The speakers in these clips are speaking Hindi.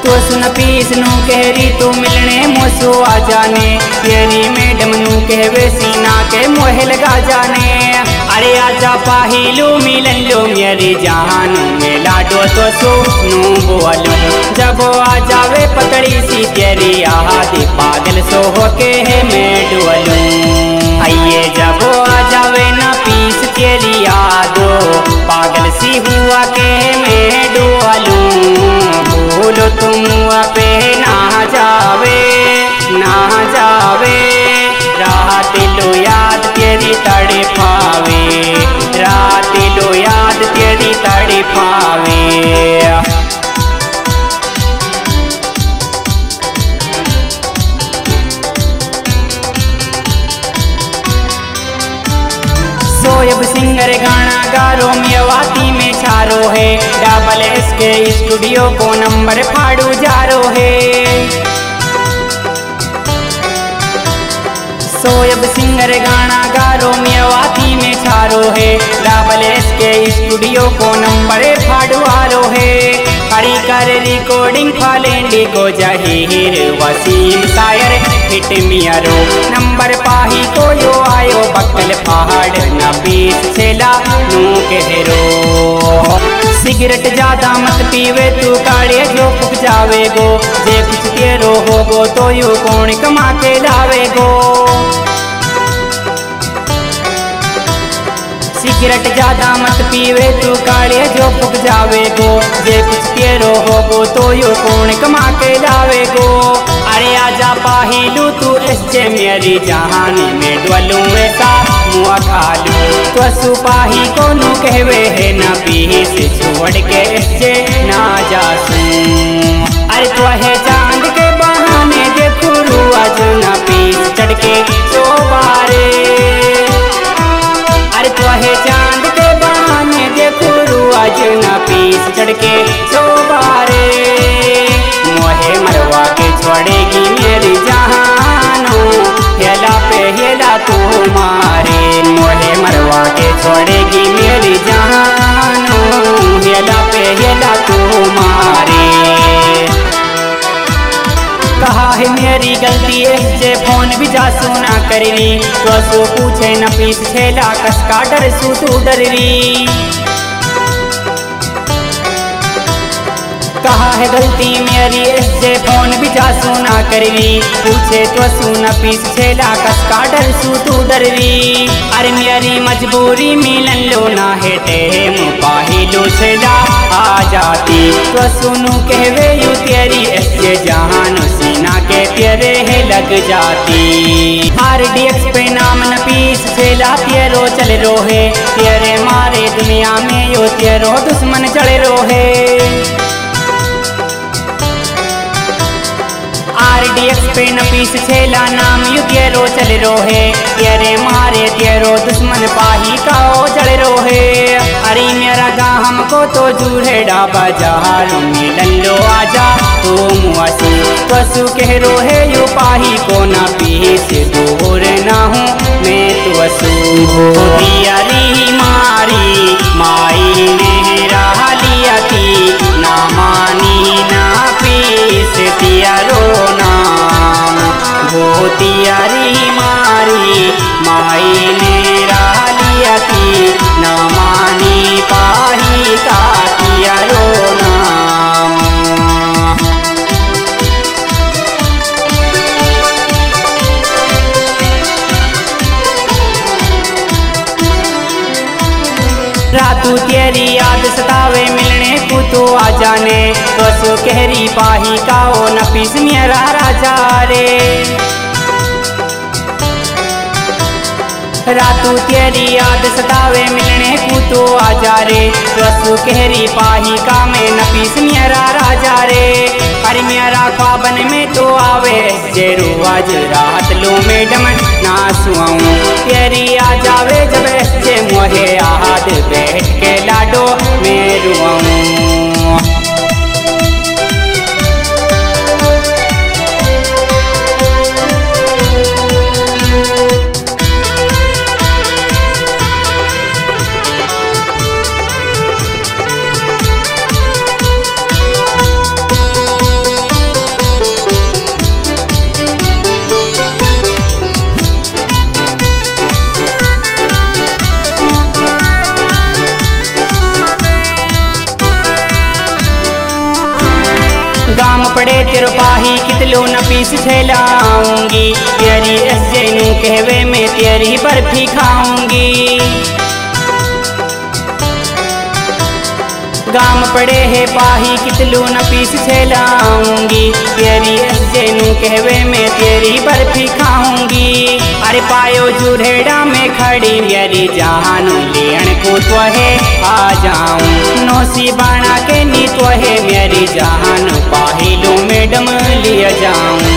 तो सुन पीस नू कहरी तू मिलने मोसो आ जाने, तेरी मैडम नू कहवे सीना के मोह लगा जाने। अरे आजा पाहिलू मिलन लो मेरी जान, में लाडो तो सुनू बोलू, जब आ जावे पतड़ी सी तेरी आदि पागल सो होके है मैं डोलू। आइए जब आ जावे ना पीस तेरी यादो, पागल सी हुआ के मैं डोलू। बोलो तुम पे ना जावे ना जावे, रात लो याद तेरी तड़पावे, रात लो याद तेरी तड़पावे। सोयब सिंगर गाना गारो मेवाती में छारो है, डबल इसके स्टूडियो को नंबर फाड़ू जारो है। सोयब सिंगर गाना गारो मेवाती में छारो है, डबल इसके स्टूडियो को नंबर फाड़ू आरो है। हरी कर रिकॉर्डिंग फालेंडी को जहीर वसीम शायर हिट मियारो, नंबर पाही को यो आयो बकल पहाड़ न बीस छेला नू कहरो। सिगरेट ज्यादा मत पीवे तू काले जो फुक जावे गो, जे कुछ तेरो होगो तो यू कौन कमा के लावे गो। सिगरेट ज्यादा मत पीवे तू काले जो फुक जावे गो, जे कुछ तेरो होगो तो यू कौन कमा के लावे गो। अरे आजा पाहिलू तू इससे मेरी जहानी में डोलू ऐसा मुआ खालू, तो सुपाही को नू कहवे है ना पीस छोड़ के इससे ना जासू। अरे तो है चांद के बहाने देखू आज ना पीस चढ़ के सोबारे। अरे तो है चांद के बहाने देखू आज ना पीस चढ़ के सोबारे। मोहे मरवा के छोड़ेगी मेरी जहानो, हेला पे हेला तू मारे। मोहे मरवा के छोड़ेगी मेरी जहानो, हेला पे हेला तू मारे। कहा है मेरी गलती है फोन भी जा सुना करनी, तो सो पूछे न पीस छेला कसका डर सू तू डररी। कहा है गलती मेरी इससे फोन भी जा सुना करनी, पूछे तो सुना पीस छेला कसका डर सू तू डररी। अरे मेरी मजबूरी मिलन लो ना है टेम पाहिलो छेला आ जाती, तो सुनू कहवे यू तेरी इससे जहान सीना के तेरे है लग जाती। RDX पे नाम न पीस छेला तेरो चल रो है, तेरे मारे दुनिया में यो तेरो दुश्मन चढ़ रो है। RDX पे न पीस छेला नाम यू तेरो चल रो है, तेरे मारे तेरो दुश्मन पाही का ओ चढ़ रो है। अरे मेरा गा हमको तो जूढ़े डाबा जहालू मिलन लो आजा तू मुआसू, पशु कह रो है यू पाही को ना पीस दूर ना हूँ मैं तो असू। दियारी मारी माई ने राह लिया थी, ना मानी ना पीस तियारो नाम। वो तियारी मारी माई ने राह लिया थी, ना मानी पाही का तियारो नाम। रातू तेरी याद सतावे मिलने को तो आ जाने, तो सो कहरी पाही का ओ न पीस मेरा राजा रे। रातू तेरी याद सतावे मिलने को तो आ जा रे, तो सो कहरी पाही का मैं न पीस मेरा राजा रे। अरे मेरा ख्वाबन में तो आवे जेरू आज रात लो मैडम ना सुआऊं, तेरी आ जावे जब से मोहे याद बैठ के लाडो में रुआऊं। पड़े तेरो पाही कितलो न पीस छेलाऊंगी, तेरी एस जैनू कहवे में तेरी बर्फी खाऊंगी। गाम पड़े है पाही कितलू न पीस छेलाऊंगी, तेरी एस जैनू कहवे में तेरी बर्फी खाऊंगी। अरे पायो जुरेड़ा में खड़ी मेरी जहानू लेन को तो है आ जाऊं, नौसी बाणा के नी तो है मेरी जहान पाहिलो मैडम लिया जाऊं।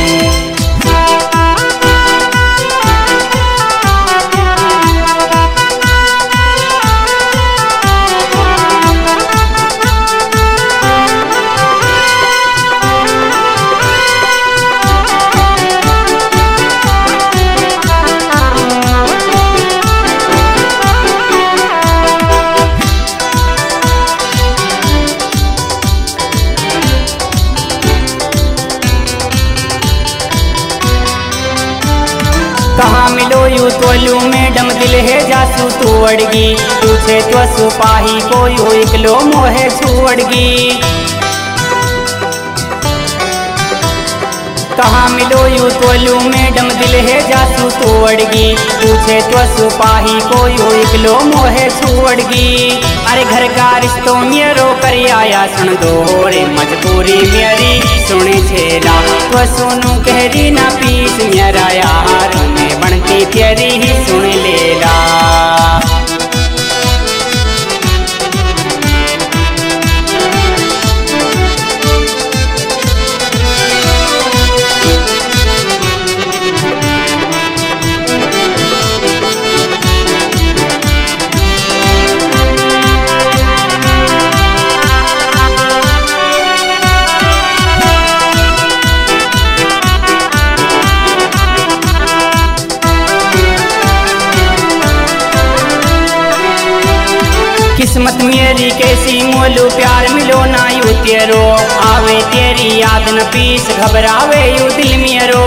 कहाँ मिलो यू तोलू मैडम दिल है जासू तू अड़गी, पूछे तो सुपाही को यू इकलो मोहे छुअड़गी। कहाँ मिलो यू तोलू मैडम दिल है जासू तू अड़गी, पूछे तो सुपाही को यू इकलो मोहे छुअड़गी। अरे घर का रिश्तों मेरो कर आया सुन दो रे मजबूरी मेरी सुने छेला, तो सुनू कहरी ना पीस मेरा यार मैं बनती तेरी ही सुन लेला। किस्मत मेरी कैसी मोलू प्यार मिलो ना यू तेरो, आवे तेरी याद न पीस घबरावे यू दिल मेरो।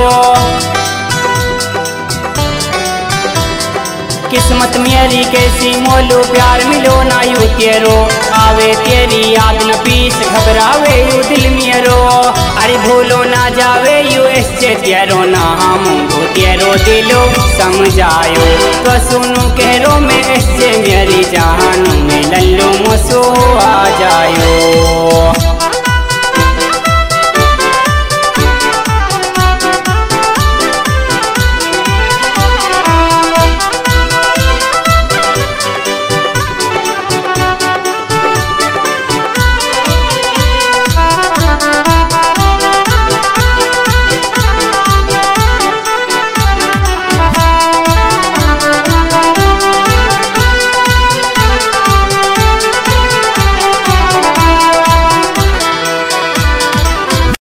किस्मत मेरी कैसी मोलू प्यार मिलो ना यू तेरो, आवे तेरी याद न पीस घबरावे यू दिल मेरो। अरे भूलो ना जावे यू ऐसे तेरो नाम तेरो दिलो समझायो, तो सुनू कहरो में ऐसे मेरी जान में लल्लू मुसो आ जायो।